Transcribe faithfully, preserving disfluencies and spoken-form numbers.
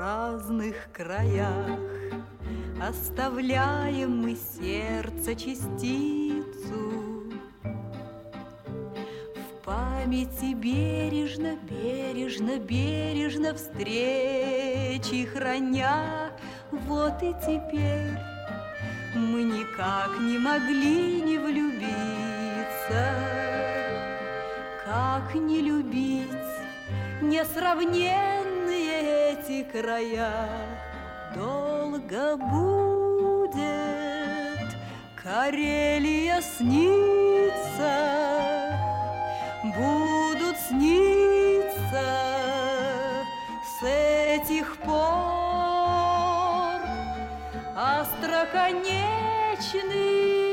разных краях. Оставляем мы сердце частицу, в памяти бережно, бережно, бережно встречи храня. Вот и теперь мы никак не могли не влюбиться. Как не любить несравненные эти края? Долго будет Карелия сниться, будут сниться с этих пор остроконечный